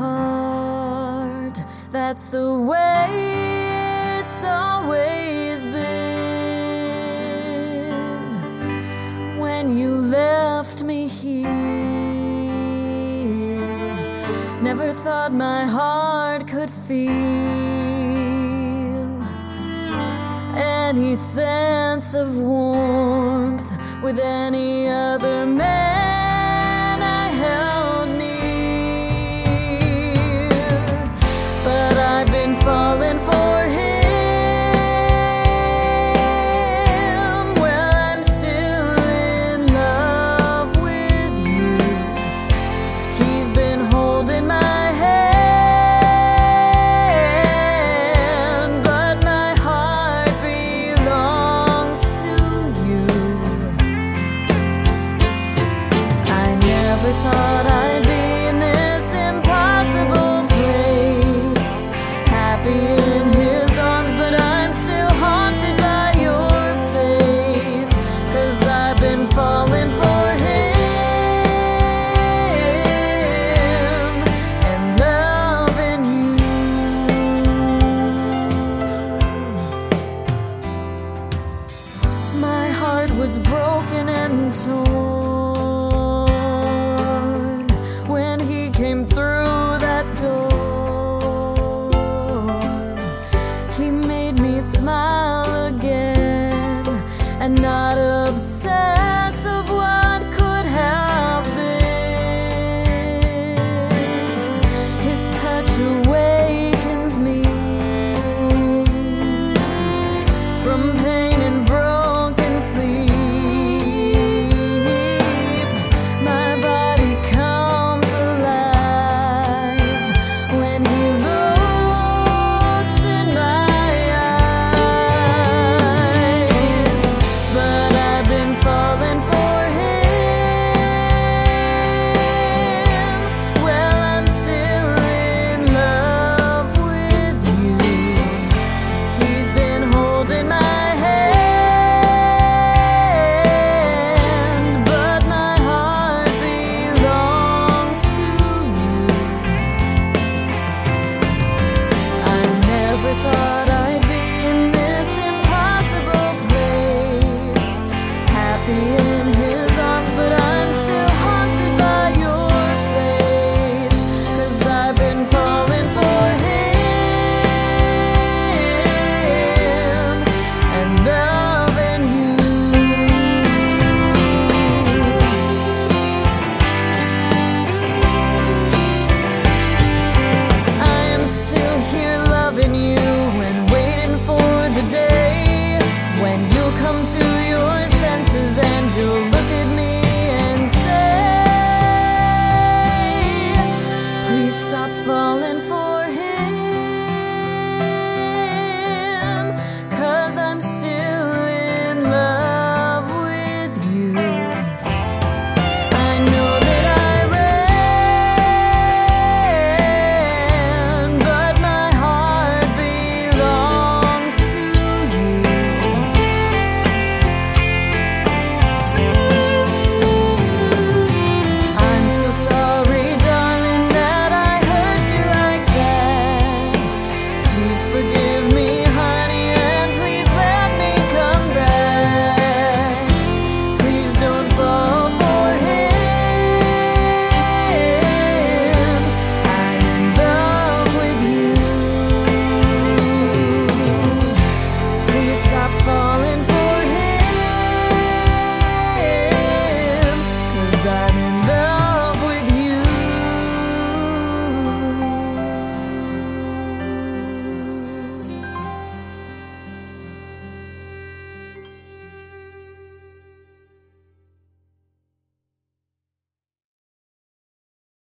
heart. That's the way it's always been. When you left me here, never thought my heart could feel any sense of warmth with any other man I held near. But I've been falling for him. Well, I'm still in love with you. He's been holding my hand, but my heart belongs to you. I never thought I'd be in this impossible place, happy in his arms, but I'm still haunted by your face. 'Cause I've been falling for him and loving you. My heart was broken and torn when he came through that door. He made me smile again and not obsess of what could have been. His touch awakens me from pain and broken sleep. My body comes alive when he looks in my eyes. But I've been falling for him. Well, I'm still in love with you. He's been holding my hand, but my heart belongs to you. I never thought I'd be in this impossible place, happy in